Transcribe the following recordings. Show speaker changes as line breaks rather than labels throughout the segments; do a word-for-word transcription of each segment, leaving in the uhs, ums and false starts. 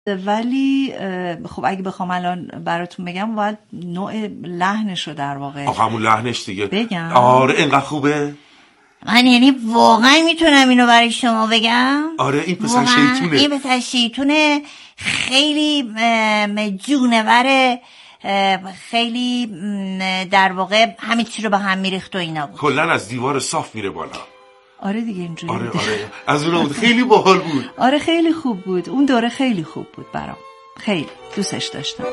ولی خب اگه بخوام الان براتون بگم باید نوع لحنش رو در واقع
آقا همون لحنش دیگه
بگم.
آره اینقدر خوبه.
من یعنی واقعا میتونم اینو برای شما بگم.
آره این پسر شیطونه.
این پسر شیطونه خیلی جونوره، خیلی در واقع همه چی رو به هم میریخت و اینا بود.
کلن از دیوار صاف میره بالا.
آره دیگه اینجوری
آره
بود.
آره از اون بود. خیلی باحال بود.
آره خیلی خوب بود اون دوره، خیلی خوب بود برام، خیلی دوستش داشتم.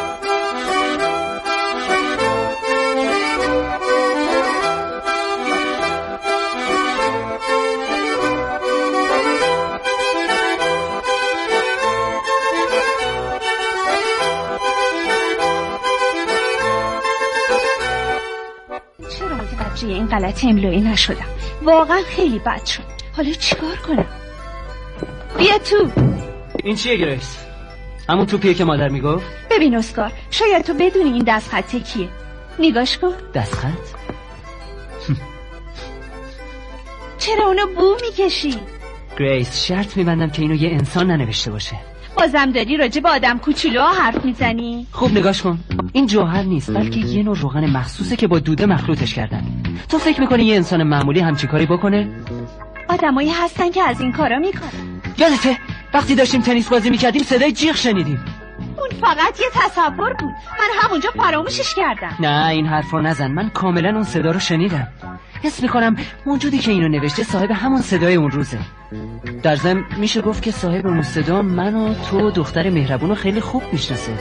این غلط املایی نشدم، واقعا خیلی بد شد. حالا چیکار کنم؟ بیا تو.
این چیه گریس؟ همون توپیه که مادر میگفت؟
ببین اسکار، شاید تو بدونی این دست خطه کیه. نگاش کن.
دست خط؟
چرا اونو بو میکشی؟
گریس شرط میبندم که اینو یه انسان ننوشته باشه.
بازم داری راجع به آدم کوچولوها حرف میزنی؟
خوب نگاش کن، این جوهر نیست بلکه یه نوع روغن مخصوصه که با دوده مخلوطش کردن. تو فکر میکنی یه انسان معمولی همچی کاری بکنه؟
آدمایی هستن که از این کارا میکنن.
یادته وقتی داشتیم تنیس بازی میکردیم صدای جیغ شنیدیم؟
اون فقط یه تصور بود، من همونجا فراموشش کردم.
نه این حرف رو نزن، من کاملا اون صدا رو شنیدم. حس میکنم موجودی که اینو نوشته صاحب همون صدای اون روزه. در ضمن میشه گفت که صاحب اون صدا من و تو دختر مهربون رو خیلی خوب میشناسه.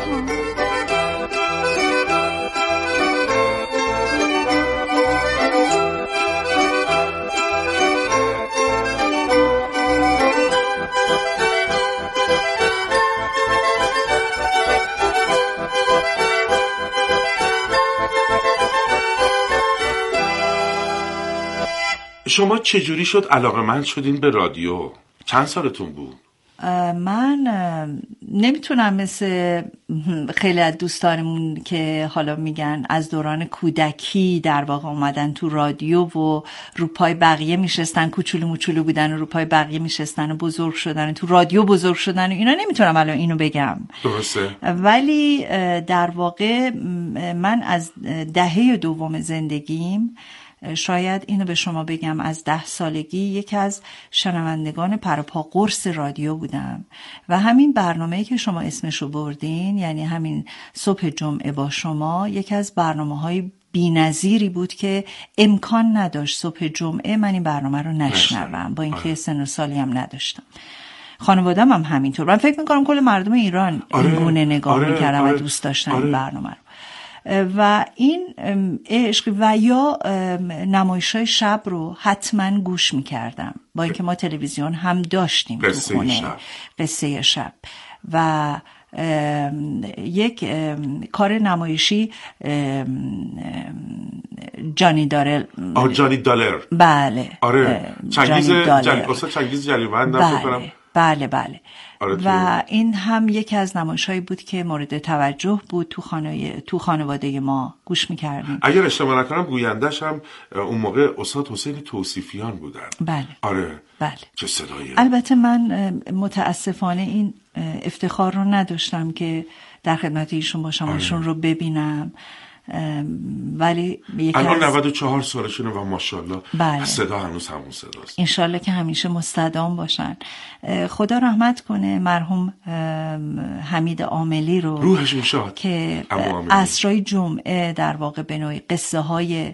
شما چجوری شد علاقه‌مند شدین به رادیو؟ چند سالتون بود؟
من نمیتونم مثل خیلی از دوستانمون که حالا میگن از دوران کودکی در واقع اومدن تو رادیو و رو پای بقیه میشستن، کوچولو موچولو بودن و رو پای بقیه میشستن و بزرگ شدن، تو رادیو بزرگ شدن و اینا، نمیتونم الان اینو بگم.
درسته.
ولی در واقع من از دهه دوم زندگیم، شاید اینو به شما بگم، از ده سالگی یکی از شنوندگان پروپا قرص رادیو بودم و همین برنامه‌ای که شما اسمشو بردین، یعنی همین صبح جمعه با شما، یکی از برنامه‌های بی‌نظیری بود که امکان نداشت صبح جمعه من این برنامه رو نشنوم، با اینکه سن و سالی هم نداشتم. خانواده‌ام هم همینطور. من فکر می‌کنم کل مردم ایران
آره،
این گونه نگاه
آره،
می‌کردن
آره،
و دوست داشتن
آره.
این برنامه رو. و این عشق و یا نمایش‌های شب رو حتما گوش می‌کردم، با اینکه ما تلویزیون هم داشتیم تو خونه.
شب.
قصه شب و یک کار نمایشی جانی دارل
آه جانی دالر.
بله
آره چنگیز جل... اصلا چنگیز جلیوند
بله.
کنم.
بله بله
آره
و این هم یکی از نمایش‌هایی بود که مورد توجه بود تو خانه تو خانواده ما گوش می‌کردیم.
اگر اشتباه نکنم گویندش هم اون موقع استاد حسین توصیفیان بودن.
بله
آره
بله.
چه صدایی.
البته من متاسفانه این افتخار رو نداشتم که در خدمت ایشون باشم، ایشون رو ببینم، ولی
الان نود و چهار سالشونه و ماشاءالله
بله.
صدا هنوز همون صداست.
انشالله که همیشه مستدام باشن. خدا رحمت کنه مرحوم حمید عاملی رو،
روحشون شاد،
که عصرهای جمعه در واقع به نوعی قصه های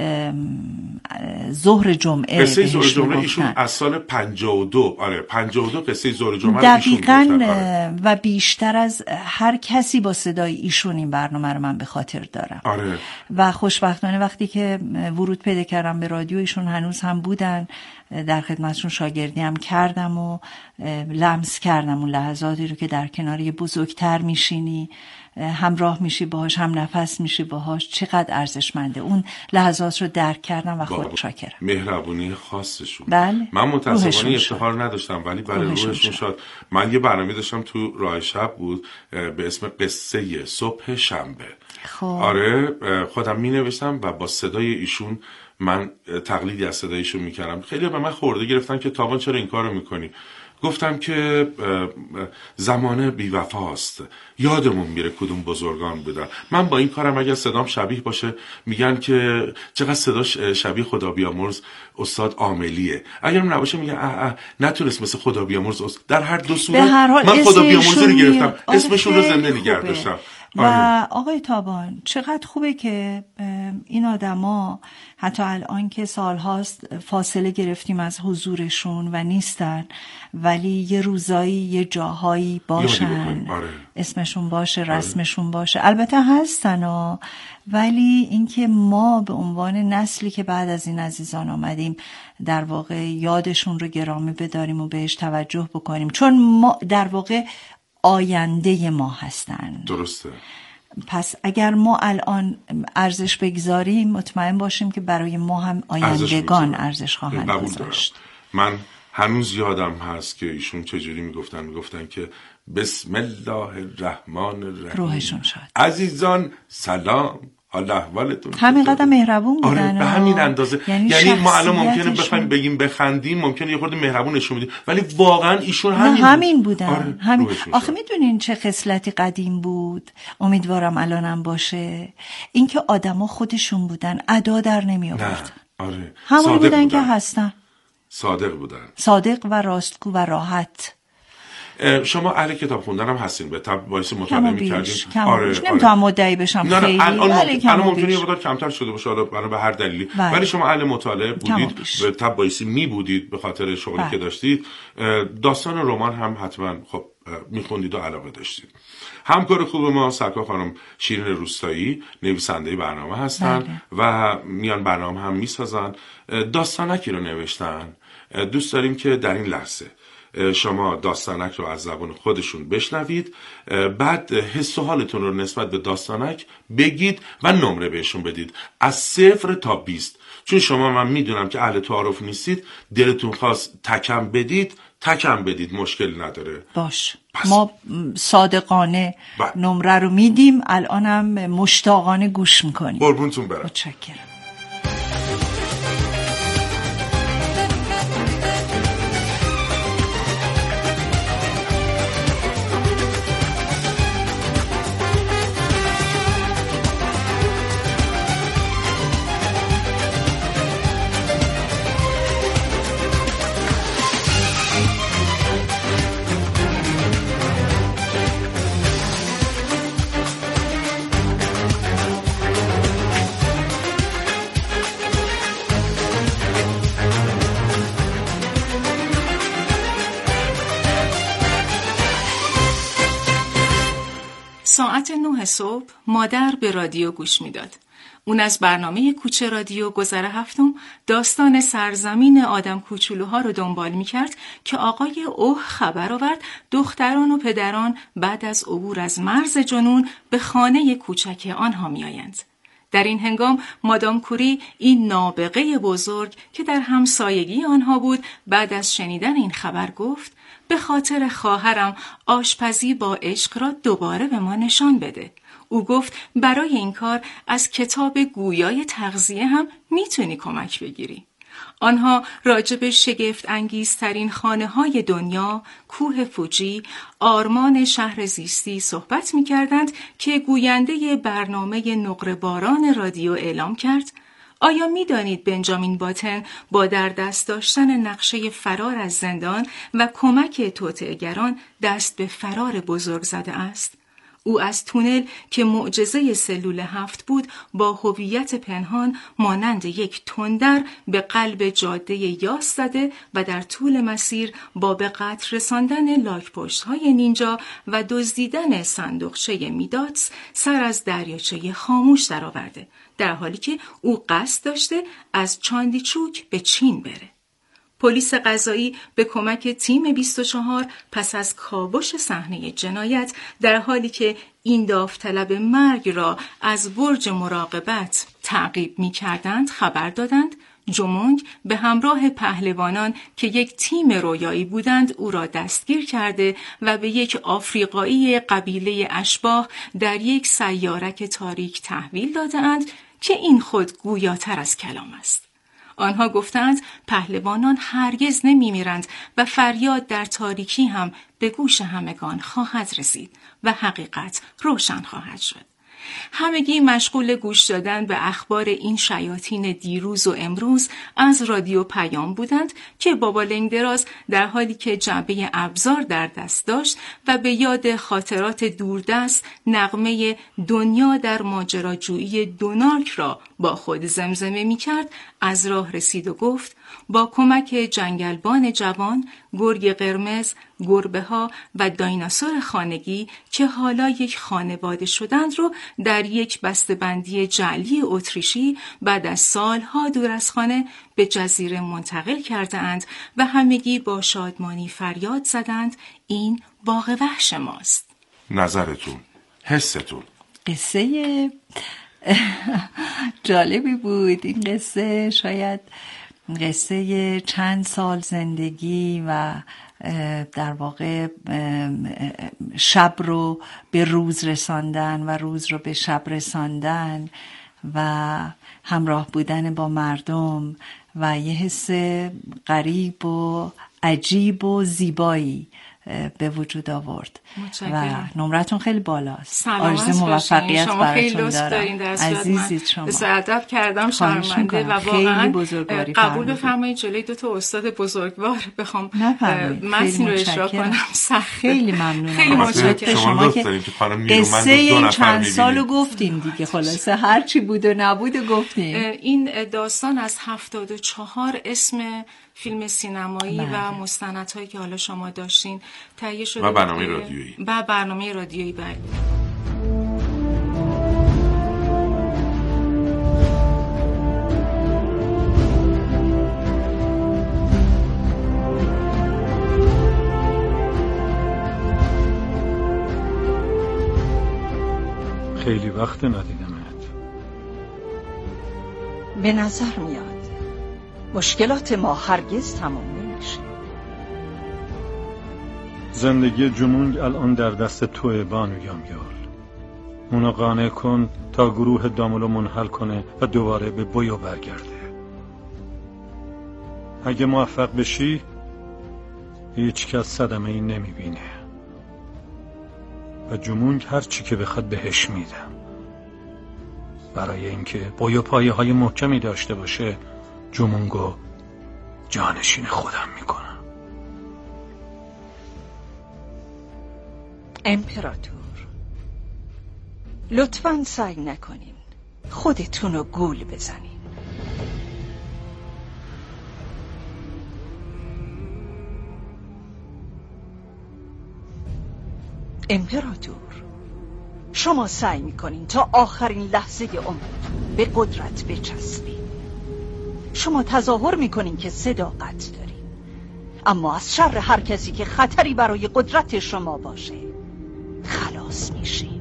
ظهر جمعه
قصه ظهر جمعه ایشون از سال پنجاه و دو آره پنجاه و دو قصه ظهر جمعه
دقیقاً
آره.
و بیشتر از هر کسی با صدای ایشون این برنامه رو من به خاطر دارم.
آره.
و خوشبختانه وقتی که ورود پیدا کردم به رادیو، ایشون هنوز هم بودن، در خدمتشون شاگردی هم کردم و لمس کردم اون لحظاتی رو که در کنار یه بزرگتر میشینی، همراه میشی باهاش، هم نفس میشی باهاش، چقدر ارزشمنده. اون لحظات رو درک کردم و خود شاکرم.
مهربونی خاصشون.
بله.
من متاسفانه افتخار نداشتم ولی برای روحشون, روحشون شاد. من یه برنامه داشتم تو راه شب بود به اسم قصه صبح شنبه.
خب.
آره خودم می نوشتم و با صدای ایشون من تقلیدی از صدایشون میکردم. خیلی به من خورده گرفتن که تابان چرا این کارو میکنی؟ گفتم که زمانه بی‌وفاست، یادمون میره کدوم بزرگان بودن. من با این کارم اگر صدام شبیه باشه میگن که چقدر صداش شبیه خدا بیامرز استاد عاملیه، اگر نباشه میگن اه اه نتونست مثل خدا بیامرز است. در هر دو صورت من خدا بیامرز رو گرفتم، اسمشون رو زنده نگه داشتم.
و آقای تابان چقدر خوبه که این آدما حتی الان که سالهاست فاصله گرفتیم از حضورشون و نیستن، ولی یه روزایی یه جاهایی باشن،
آره.
اسمشون باشه، رسمشون باشه. البته هستن ها، ولی اینکه ما به عنوان نسلی که بعد از این عزیزان آمدیم در واقع یادشون رو گرامی بداریم و بهش توجه بکنیم، چون ما در واقع آینده ما هستن.
درسته.
پس اگر ما الان ارزش بگذاریم مطمئن باشیم که برای ما هم آیندگان ارزش خواهند گذاشت.
من هنوز یادم هست که ایشون چجوری میگفتن میگفتن که بسم الله الرحمن الرحیم،
روحشون شاد.
عزیزان سلام، حال احوالتون
همین قدر مهربون بودن.
آره به همین اندازه.
یعنی,
یعنی ما الان ممکنه بخوایم بگیم بخندیم، ممکنه یه خورده مهربون نشون بدیم، ولی واقعا ایشون همین,
همین بودن.
آره
همین. آخه میدونین چه خصلتی قدیم بود، امیدوارم الانم باشه، اینکه آدما خودشون بودن، ادا در نمی آوردن.
آره.
همون بودن,
بودن
که هستن.
صادق بودن.
صادق و راستگو و راحت.
شما اهل کتاب خوندن هم هستین، به طب وایس مطالعه می‌کردین.
آره نمی‌تونم مدعی بشم خیلی،
الان
ولی
الان ممکنه یه مقدار کمتر شده باشه حالا برای به هر دلیلی، بله. ولی شما اهل مطالعه بودید، به طب وایسی می بودید به خاطر شغلی بله. که داشتید. داستان رمان هم حتما خب می‌خوندید و علاقه داشتید. همکار خوب ما سرکار خانم شیرین روستایی نویسنده برنامه هستن بله. و میان برنامه هم میسازن. داستانکی رو نوشتن. دوست داریم که در این لحظه شما داستانک رو از زبان خودشون بشنوید، بعد حس و حالتون رو نسبت به داستانک بگید و نمره بهشون بدید از صفر تا بیست. چون شما من میدونم که اهل تعارف نیستید، دلتون خواست تکم بدید تکم بدید، مشکل نداره.
باش پس. ما صادقانه با. نمره رو میدیم، الانم مشتاقانه گوش میکنیم.
قربونتون برم.
متشکرم.
ساعت نه صبح مادر به رادیو گوش میداد. اون از برنامه کوچه رادیو گذر هفتم داستان سرزمین آدم کوچولوها رو دنبال میکرد که آقای اوه خبر آورد دختران و پدران بعد از عبور از مرز جنون به خانه کوچک آنها میآیند. در این هنگام مادام کوری، این نابغه بزرگ که در همسایگی آنها بود، بعد از شنیدن این خبر گفت به خاطر خواهرم آشپزی با عشق را دوباره به ما نشان بده. او گفت برای این کار از کتاب گویای تغذیه هم میتونی کمک بگیری. آنها راجب شگفت انگیزترین خانه های دنیا، کوه فوجی، آرمان شهر زیستی صحبت می کردند که گوینده برنامه نقره باران رادیو اعلام کرد آیا می دانید بنجامین باتن با در دست داشتن نقشه فرار از زندان و کمک توطئه‌گران دست به فرار بزرگ زده است؟ او از تونل که معجزه سلول هفت بود با هویت پنهان مانند یک تندر به قلب جاده یاس زده و در طول مسیر با به قتل رساندن لاک‌پشت‌های نینجا و دزدیدن صندوقچه میداتس سر از دریاچه خاموش درآورده، در حالی که او قصد داشته از چاندیچوک به چین بره. پلیس قضایی به کمک تیم بیست و چهار پس از کاوش صحنه جنایت، در حالی که این داوطلب مرگ را از برج مراقبت تعقیب می کردند خبر دادند جومونگ به همراه پهلوانان که یک تیم رویایی بودند او را دستگیر کرده و به یک آفریقایی قبیله اشباح در یک سیارک تاریک تحویل دادند که این خود گویاتر از کلام است. آنها گفتند پهلوانان هرگز نمیمیرند و فریاد در تاریکی هم به گوش همگان خواهد رسید و حقیقت روشن خواهد شد. همگی مشغول گوش دادن به اخبار این شیاطین دیروز و امروز از رادیو پیام بودند که بابا لنگدراز در حالی که جعبه ابزار در دست داشت و به یاد خاطرات دوردست نغمه دنیا در ماجراجویی دونالک را با خود زمزمه می کرد، از راه رسید و گفت با کمک جنگلبان جوان، گرگ قرمز، گربه ها و دایناسور خانگی که حالا یک خانواده شدند رو در یک بسته‌بندی جعلی اتریشی بعد از سالها دور از خانه به جزیره منتقل کرده اند و همگی با شادمانی فریاد زدند این باغ وحش ماست.
نظرتون، حستون؟
قصه جالبی بود این قصه. شاید قصه چند سال زندگی و در واقع شب رو به روز رساندن و روز رو به شب رساندن و همراه بودن با مردم و یه حس غریب و عجیب و زیبایی به وجود آورد و نمرتون خیلی بالاست. آرزوی موفقیت براتون دارم. عزیزید شما.
سعادت کردم، شرمنده و واقعا قبول بفرمایید جلوی دو تا استاد بزرگوار بخوام متن رو اجرا کنم.
خیلی ممنونم.
خیلی متشکرم.
شما که قصه این چند سالو گفتیم دیگه، خلاصه هر چی بود و نبود و گفتیم.
این داستان از هفتاد و چهار اسم فیلم سینمایی بله. و مستندهایی که حالا شما داشتین تهیه شده
و برنامه رادیویی
و برنامه رادیویی بله.
خیلی وقت ندیدمت.
به نظر میاد مشکلات ما هرگز تمام نمیشه.
زندگی جمونگ الان در دست توه بانو یامیال. اونو قانع کن تا گروه داملو منحل کنه و دوباره به بویو برگرده. اگه موفق بشی هیچ کس صدمه ای نمیبینه و جمونگ هر چی که بخواد بهش میدم. برای اینکه بویو پایه های محکمی داشته باشه جمونگو جانشین خودم میکنم.
امپراتور لطفاً سعی نکنین خودتونو گول بزنین. امپراتور شما سعی میکنین تا آخرین لحظه عمرتون به قدرت بچسبین. شما تظاهر میکنین که صداقت دارین، اما از شر هر کسی که خطری برای قدرت شما باشه خلاص میشین.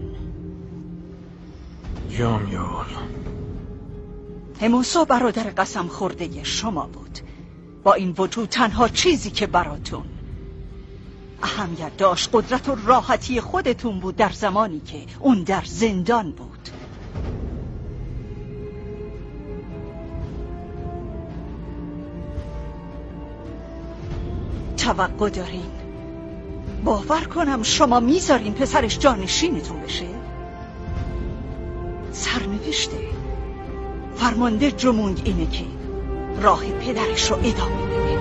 یامیال
هموسو برادر قسم خورده شما بود. با این وجود تنها چیزی که براتون اهمیت داشت قدرت و راحتی خودتون بود در زمانی که اون در زندان بود. توقع دارین باور کنم شما میذارین پسرش جانشینتون بشه؟ سرنوشته فرمانده جمونگ اینه که راه پدرش رو ادامه بده.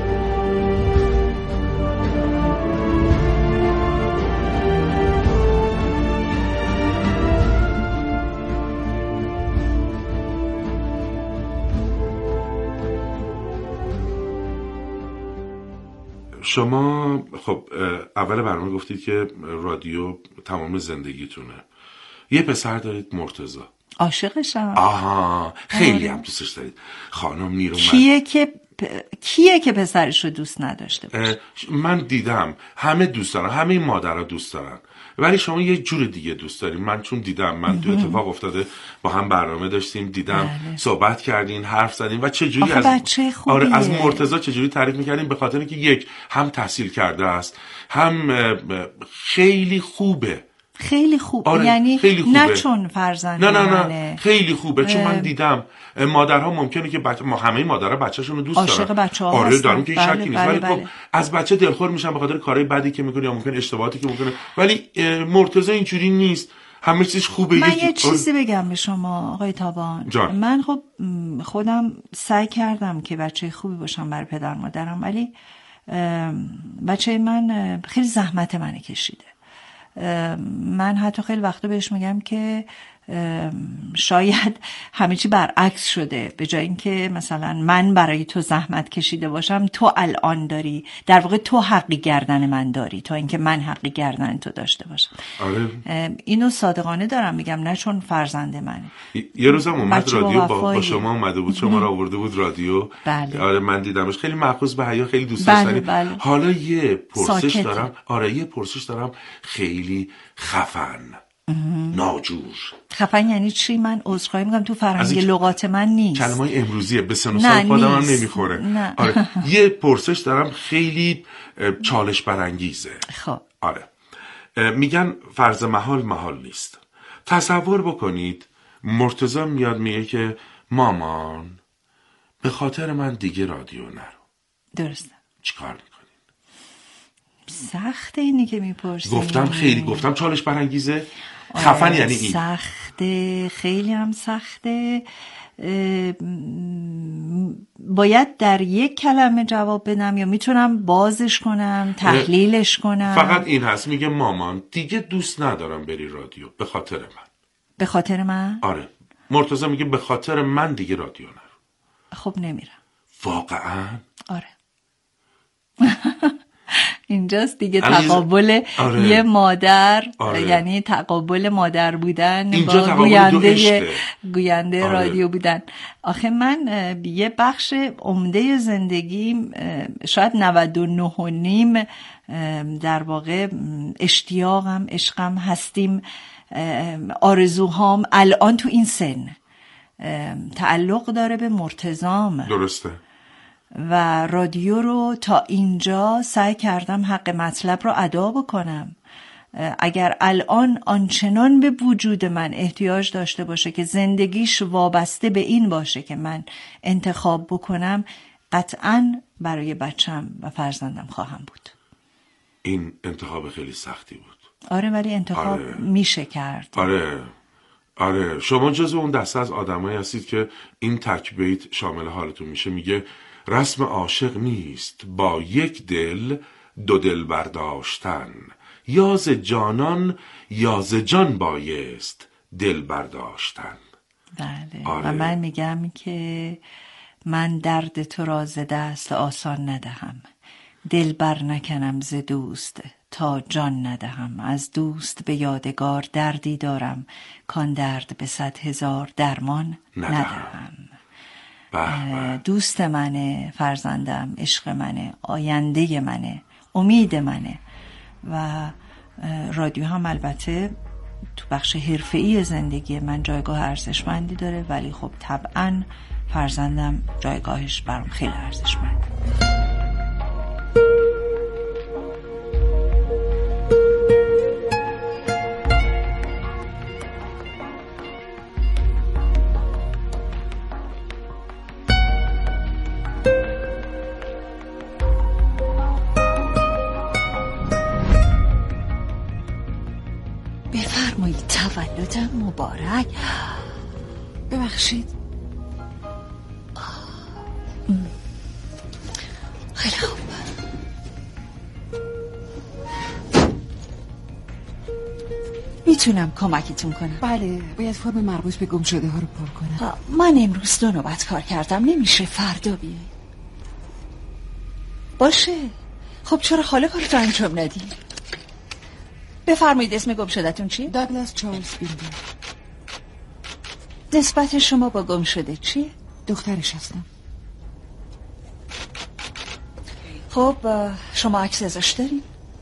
شما خب اول برنامه گفتید که رادیو تمام زندگیتونه. یه پسر دارید مرتضی.
عاشقشم.
آها خیلی هم دوستش دارید. خانم نیرومند
کیه که پ... کیه که پسرش رو دوست نداشته باشه؟
من دیدم همه دوست دارن، همه این مادرها دوست دارن، ولی شما یه جور دیگه دوست دارین. من چون دیدم، من تو اتفاق افتاده با هم برنامه داشتیم، دیدم بله. صحبت کردین، حرف زدین و چه جوری از آره از مرتضی چه جوری تعریف می‌کردین، به خاطر اینکه یک هم تحصیل کرده است، هم خیلی خوبه،
خیلی خوب.
آره،
یعنی
خیلی خوبه.
نه چون فرزند
نه نه نه
منه.
خیلی خوبه، چون من دیدم مادرها ممکنه که بچه ما همه مادرها بچه‌شون رو دوست دارن،
عاشق بچه‌ها
آره
هستن.
دارم که
بله،
شکی نیست،
بله،
ولی
بله.
خب از بچه دلخور میشن به خاطر کارهای بدی که میکنه یا ممکنه اشتباهاتی که میکنه، ولی مرتضی اینجوری نیست، همه چیز خوبه.
من
یکی...
یه چیزی بگم به شما آقای تابان
جان.
من خب خودم سعی کردم که بچه خوبی باشم برای پدر مادرم، ولی بچه من خیلی زحمت منو کشیده. من حتی خیلی وقتا بهش میگم که شاید همه چی برعکس شده، به جای اینکه مثلا من برای تو زحمت کشیده باشم تو الان داری در واقع تو حقی گردن من داری تا اینکه من حقی گردن تو داشته باشم.
آره.
اینو صادقانه دارم میگم، نه چون فرزند منه.
یه روزم اومد رادیو با, با شما اومده بود، شما را آورده بود رادیو.
بله.
آره من دیدمش، خیلی مأخوذ به حیا، خیلی دوست
بله
داشتنی.
بله.
حالا یه پرسش
ساکت.
دارم. آره یه پرسش دارم خیلی خفن. ناجور.
خفن یعنی چی؟ من عذرخواهی میکنم تو فرهنگ لغات من نیست.
کلمه‌های امروزیه، به سن و سال خودم هم نمیخوره.
نه.
آره یه پرسش دارم خیلی چالش برانگیزه.
خب
آره میگن فرض محال محال نیست. تصور بکنید مرتضی میاد میگه که مامان به خاطر من دیگه رادیو نرو.
درسته.
چیکار میکنید؟
سخته اینی که میپرسی.
گفتم خیلی گفتم چالش برانگیزه. خفن یعنی این.
سخته، خیلی هم سخته. باید در یک کلمه جواب بدم یا میتونم بازش کنم، تحلیلش کنم؟
فقط این هست، میگه مامان دیگه دوست ندارم بری رادیو به خاطر من. به
خاطر من؟
آره مرتضی میگه به خاطر من دیگه رادیو نرو.
خب نمیرم.
واقعا؟
آره. اینجاست دیگه تقابل
آره.
یه مادر.
آره.
یعنی تقابل مادر بودن
اینجا
با گوینده گوینده آره. رادیو بودن. آخه من یه بخش عمده زندگیم شاید نود و نه و نیم در واقع اشتیاقم، عشقم، هستیم، آرزوهام الان تو این سن تعلق داره به مرتضام.
درسته.
و رادیو رو تا اینجا سعی کردم حق مطلب رو ادا بکنم. اگر الان آنچنان به وجود من احتیاج داشته باشه که زندگیش وابسته به این باشه که من انتخاب بکنم، قطعاً برای بچم و فرزندم خواهم بود.
این انتخاب خیلی سختی بود.
آره ولی انتخاب آره. میشه کرد.
آره آره شما جزو اون دسته از آدمایی هستید که این تک بیت شامل حالتون میشه. میگه رسم عاشق نیست با یک دل دو دل برداشتن، یا ز جانان یا ز جان بایست دل برداشتن.
بله
آره.
و من میگم که من درد تو را ز دست آسان ندهم، دل بر نکنم ز دوست تا جان ندهم. از دوست به یادگار دردی دارم، کان درد به صد هزار درمان ندهم. دوست منه، فرزندم، عشق منه، آینده منه، امید منه. و رادیو هم البته تو بخش حرفه‌ای زندگی من جایگاه ارزشمندی داره، ولی خب طبعاً فرزندم جایگاهش برام خیلی ارزشمنده.
تولدم مبارک. ببخشید. خیلی خوب. میتونم کمکتون کنم؟
بله، باید فرم مربوط به گم شده ها رو پر کنم.
من امروز دو نوبت کار کردم، نمیشه فردا بیای؟ باشه. خب چرا حالا کارتو انجام ندی؟ بفرمایید اسم گم شدتون چیه؟
داگلاس چارلز بیلدر.
نسبت شما با گم شده چیه؟
دخترش هستم.
خب شما عکس ازش دارین؟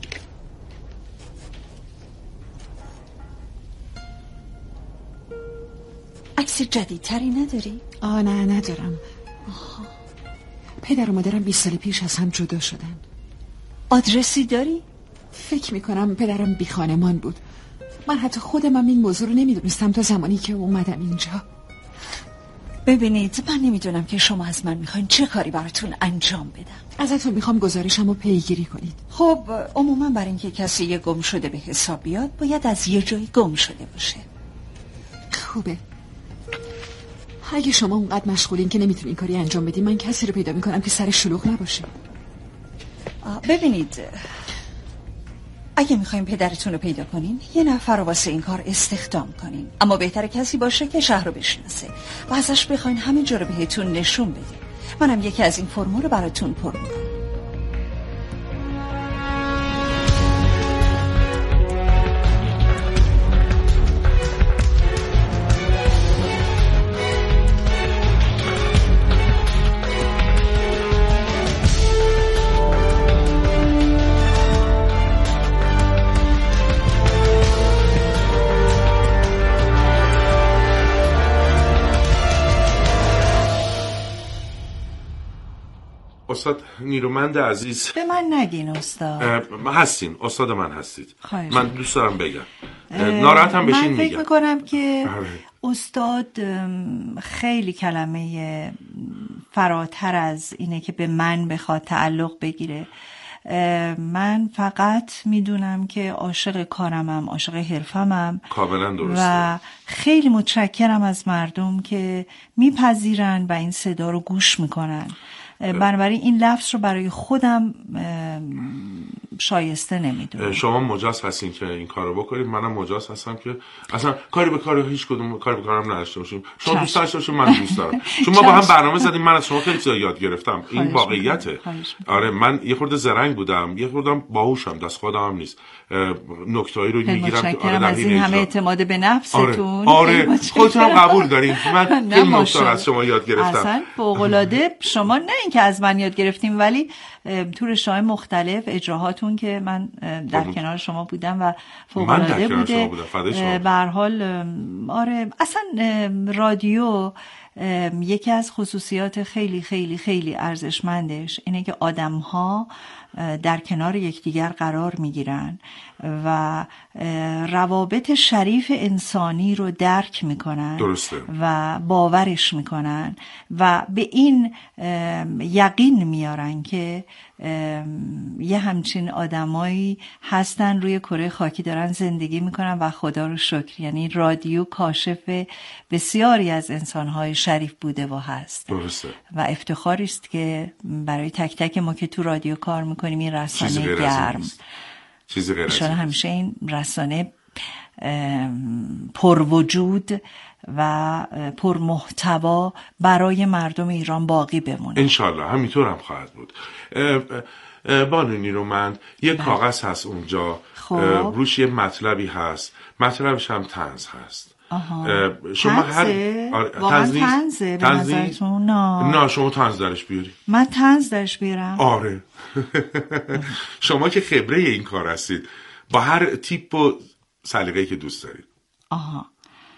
عکس جدیدتری نداری؟
آه نه ندارم. آه. پدر و مادرم بیست سال پیش از هم جدا شدن.
آدرسی داری؟
فکر میکنم پدرم بی خانمان بود. من حتی خودم هم این موضوع رو نمیدونستم تا زمانی که اومدم اینجا.
ببینید، من نمیدونم که شما از من میخواین چه کاری براتون انجام بدم.
ازتون میخوام گزارشم رو پیگیری کنید.
خب عموما برای اینکه کسی یه گم شده به حساب بیاد باید از یه جایی گم شده باشه.
خوبه. اگه شما اونقدر مشغولین که نمیتونین کاری انجام بدین، من کسی رو پیدا میکنم که سر شلوغ نباشه.
ببینید، اگه میخواین پدرتون رو پیدا کنین یه نفر رو واسه این کار استخدام کنین، اما بهتره کسی باشه که شهر رو بشناسه و ازش بخواین همین جا رو بهتون نشون بده. منم یکی از این فرم‌ها رو براتون پر میکنم.
استاد نیرومند عزیز،
به من نگین استاد.
هستین، استاد من هستید.
خواهش.
من دوست دارم بگم، ناراحت هم بشین میگم.
من فکر میکنم که استاد خیلی کلمه فراتر از اینه که به من بخواد تعلق بگیره. من فقط میدونم که عاشق کارمم، عاشق حرفمم.
کاملا درسته.
و خیلی متشکرم از مردم که میپذیرن و این صدا رو گوش میکنن. بنابراین این لفظ رو برای خودم شایسته نمیدونم.
شما مجاز هستین که این کارو بکنید، منم مجاز هستم که اصلا کاری به کار هیچ کدوم کاری به کارم نداشته باشیم. شما دوست داشته باشید، من دوست دارم. چون ما با هم برنامه زدیم، من از شما خیلی چیزا یاد گرفتم. این واقعیته. آره، من یه خورده زرنگ بودم، یه خورده باهوشم، دست خودم هم نیست. نکتهایی رو میگیرم که آره
از این همه اعتماد به نفستون.
آره, آره. خودتون قبول دارین. من خیلی نکته از شما یاد گرفتم.
اصلا فوق‌العاده. شما نه اینکه از من یاد گرفتیم، ولی تو رشته‌های مختلف اجراهاتون که من در کنار شما بودم و فوق‌العاده بوده. به هر حال آره، اصلا رادیو یکی از خصوصیات خیلی خیلی خیلی ارزشمندش اینه که آدم‌ها در کنار یکدیگر قرار میگیرن و روابط شریف انسانی رو درک میکنن.
درسته.
و باورش میکنن و به این یقین میارن که یه همچین آدمایی هستن روی کره خاکی دارن زندگی میکنن و خدا رو شکر. یعنی رادیو کاشف بسیاری از انسانهای شریف بوده و هست.
درسته.
و افتخاری است که برای تک تک ما که تو رادیو کار میکنیم این رسانه گرم،
چیزی غیر از
این همیشه این رسانه پر وجود و پر محتوا برای مردم ایران باقی بمونه.
انشالله همینطور هم خواهد بود. بانو نیرومند، یه کاغذ هست اونجا، روش یه مطلبی هست، مطلبش هم طنز هست.
آها.
شما هر
واقعا طنزه به نظرتون؟ نه
نه، شما طنز درش بیاری.
من طنز درش بیارم؟
آره. شما که خبره این کار هستید، با هر تیپ و سلیقه‌ای که دوست دارید.
آها.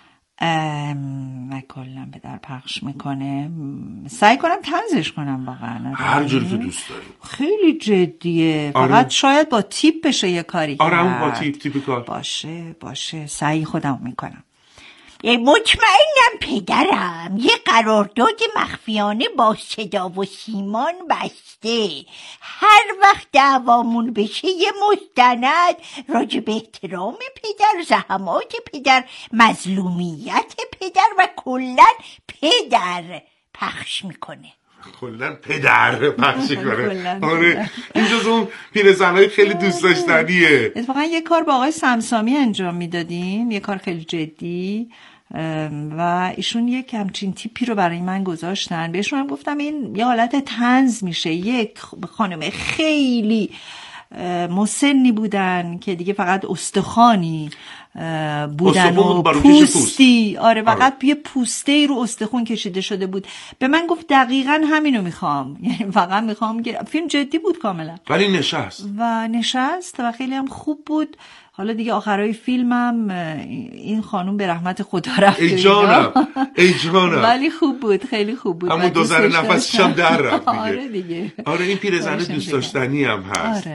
و کلن به در پخش میکنه. سعی کنم طنزش کنم واقعا.
هر جوری که دوست دارید.
خیلی جدیه.
آره.
فقط شاید با تیپ بشه یه کاری کرد.
آره اون با تیپ تیپ کار
باشه باشه. سعی خودم میکنم.
مطمئنم پدرم یه قرارداد مخفیانه با صدا و سیمان بسته. هر وقت دعوامون بشه یه مستند راجع به احترام پدر، زحمات پدر، مظلومیت پدر و کلن پدر پخش میکنه.
کلن پدر پخش کنه. آره این جز اون پیرزنای خیلی دوست داشتنیه.
اتفاقا یه کار با آقای سمسامی انجام میدادیم، یه کار خیلی جدی، و ایشون یک همچین تیپی رو برای من گذاشتن. بهشون هم گفتم این یه حالت طنز میشه. یک خانم خیلی مسنی بودن که دیگه فقط استخوانی بودن و پوستی. آره فقط یه پوسته رو استخون کشیده شده بود. به من گفت دقیقاً همینو میخوام، یعنی فقط میخوام که فیلم جدی بود کاملا.
ولی نشست
و نشست و خیلی هم خوب بود. حالا دیگه آخرای فیلمم این خانوم به رحمت خدا رفت.
ای جانم ای جانم.
ولی خوب بود، خیلی خوب بود.
همون دو ذره نفسش هم در رفت دیگه.
آره دیگه.
آره این پیرزنه دوست داشتنی هم هست.
آره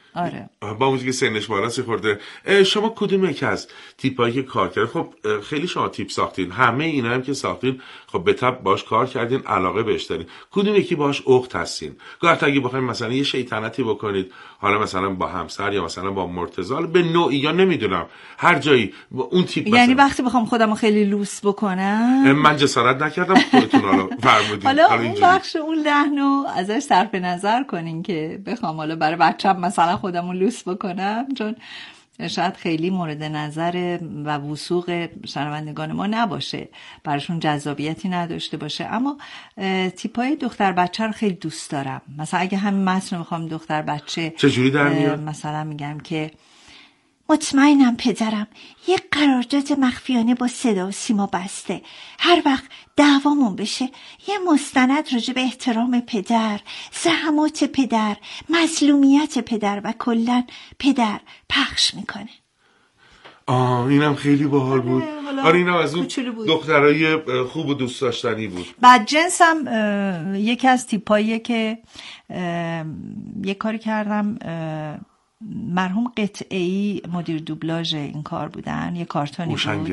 آره.
با اون که سنش بالاست خورده. شما کدوم یکی از تیپایی که کار کرد؟ خب خیلی شما تیپ ساختین، همه اینا هم که ساختین خب به تبع باش کار کردین، علاقه بهش دارین. کدوم یکی باش اخت هستین؟ گاهی اگه بخواید مثلا یه شیطنتی بکنید، حالا مثلا با همسر یا مثلا با مرتضی به نوعی یا نمیدونم هر جایی اون تیپ مثلا.
یعنی وقتی بخوام خودمو خیلی لوس بکنم
من جسارت نکردم، خودتون حالا فرمودین.
حالا اون بخش اون لحنو ازش صرف نظر کنین که بخوام حالا برای بچه‌م مثلا خودمو لوس بکنم، چون شاید خیلی مورد نظر و وثوق شنوندگان ما نباشه، براشون جذابیتی نداشته باشه، اما تیپای دختر بچه رو خیلی دوست دارم. مثلا اگه همین متن میخوام دختر بچه
چجوری در میاد؟
مثلا میگم که
مطمئنم پدرم یه قرارداد مخفیانه با صدا و سیما بسته. هر وقت دعوامون بشه یه مستند راجع به احترام پدر، زحمات پدر، مظلومیت پدر و کلاً پدر پخش میکنه.
آه اینم خیلی باحال بود. آره اینم از اون دخترای خوب و دوست داشتنی بود.
بعد جنس هم یکی از تیپاییه که یه کاری کردم، مرحوم قطعی مدیر دوبلاژ این کار بودن، یه کارتونی بود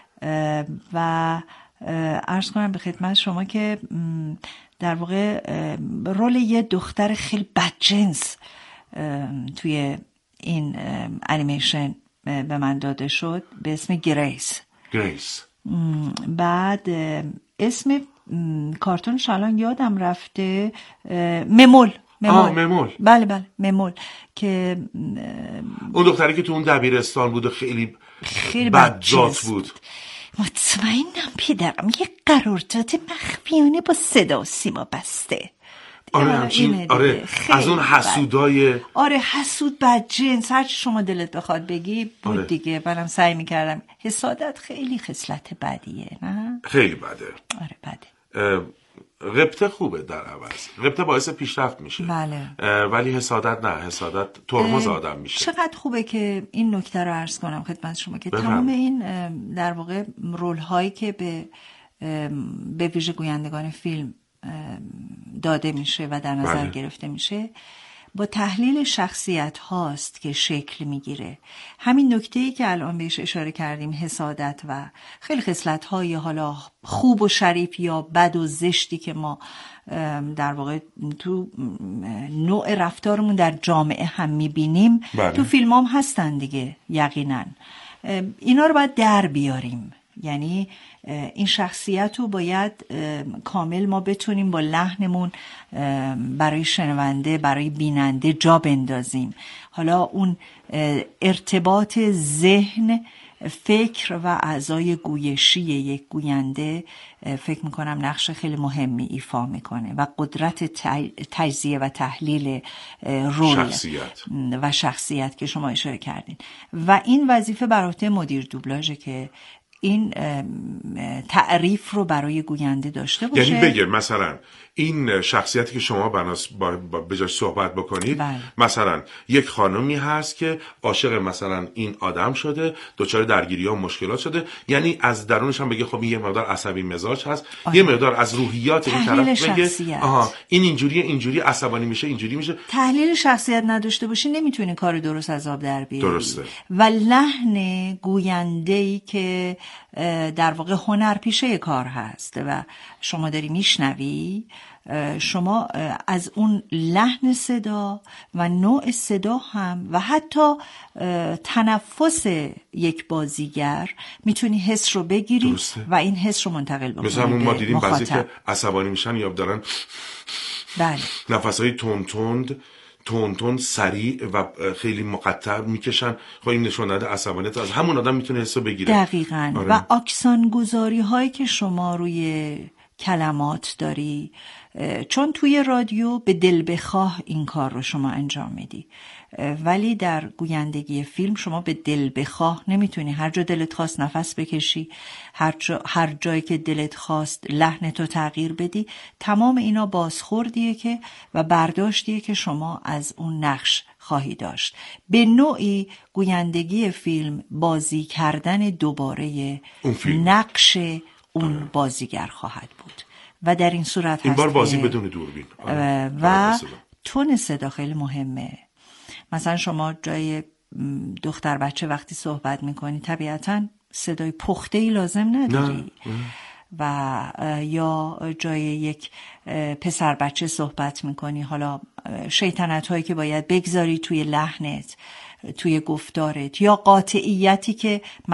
و عرض کنم به خدمت شما که در واقع رول یه دختر خیلی بدجنس توی این انیمیشن به من داده شد به اسم گریس.
گریس.
بعد اسم کارتونش الان یادم رفته، ممول. ممول.
آه ممول.
بله بله ممول، که
اون دختری که تو اون دبیرستان بود و خیلی خیلی بدجات بود.
مطمئنم پدرم یه قرارداد مخفیانه با صدا و سیما بسته.
آره همچین، آره از اون حسودای
بله. آره حسود بدجنس، هرچی شما دلت بخواد بگی بود. آره. دیگه منم سعی میکردم. حسادت خیلی خصلت بدیه، نه؟
خیلی بده.
آره بده.
غبطه خوبه در عوض، غبطه باعث پیشرفت میشه.
بله.
ولی حسادت نه، حسادت ترمز آدم میشه.
چقدر خوبه که این نکته رو عرض کنم خدمت شما که تمام این در واقع رول هایی که به به ویژه گویندگان فیلم داده میشه و در نظر بله. گرفته میشه با تحلیل شخصیت هاست که شکل میگیره. همین نکته‌ای که الان بهش اشاره کردیم، حسادت و خیلی خصلت های حالا خوب و شریف یا بد و زشتی که ما در واقع تو نوع رفتارمون در جامعه هم میبینیم بله. تو فیلم هم هستن دیگه یقینا. اینا رو باید در بیاریم، یعنی این شخصیت رو باید کامل ما بتونیم با لحنمون برای شنونده، برای بیننده جا بندازیم. حالا اون ارتباط ذهن، فکر و اعضای گویشی یک گوینده فکر میکنم نقش خیلی مهمی ایفا میکنه و قدرت تجزیه و تحلیل رول
شخصیت
و شخصیت که شما اشاره کردین. و این وظیفه بر عهده مدیر دوبلاژه که این تعریف رو برای گوینده داشته باشه.
یعنی بگه مثلا این شخصیتی که شما بناس با, با بجاش صحبت بکنید بله. مثلا یک خانمی هست که عاشق مثلا این آدم شده، دچار درگیری ها مشکلات شده، یعنی از درونش هم بگه خب این یه مقدار عصبی مزاج هست آه. یه مقدار از روحیات این طرف بگه آها این اینجوری اینجوری عصبانی میشه اینجوری میشه.
تحلیل شخصیت نداشته باشی نمیتونی کار درست از آب در بیاری.
درسته.
و لحن گوینده‌ای که در واقع هنرپیشه کار هست و شما داری میشنوی، شما از اون لحن صدا و نوع صدا هم و حتی تنفس یک بازیگر میتونی حس رو بگیری درسته. و این حس رو منتقل بکنی.
مثلا ما دیدیم بعضی که عصبانی میشن یا دارن
بله.
نفسهای تند تند تون تون سریع و خیلی مقطع میکشن. خب این نشون داده عصبانیت از همون آدم میتونه حسو بگیره.
دقیقاً. آره. و اکسان گذاری هایی که شما روی کلمات داری، چون توی رادیو به دل بخواه این کار رو شما انجام میدی، ولی در گویندگی فیلم شما به دل بخواه نمیتونی. هر جا دلت خواست نفس بکشی، هر جا هر جایی که دلت خواست لحن تو تغییر بدی. تمام اینا بازخوردیه که و برداشتیه که شما از اون نقش خواهی داشت. به نوعی گویندگی فیلم بازی کردن دوباره نقش اون بازیگر خواهد بود و در این صورت
این
هست
بار بازی بدون دوربین
و تون صدا خیلی مهمه. مثلا شما جای دختر بچه وقتی صحبت میکنی طبیعتاً صدای پخته‌ای لازم نداری و یا جای یک پسر بچه صحبت میکنی، حالا شیطنت هایی که باید بگذاری توی لحنت، توی گفتارت، یا قاطعیتی که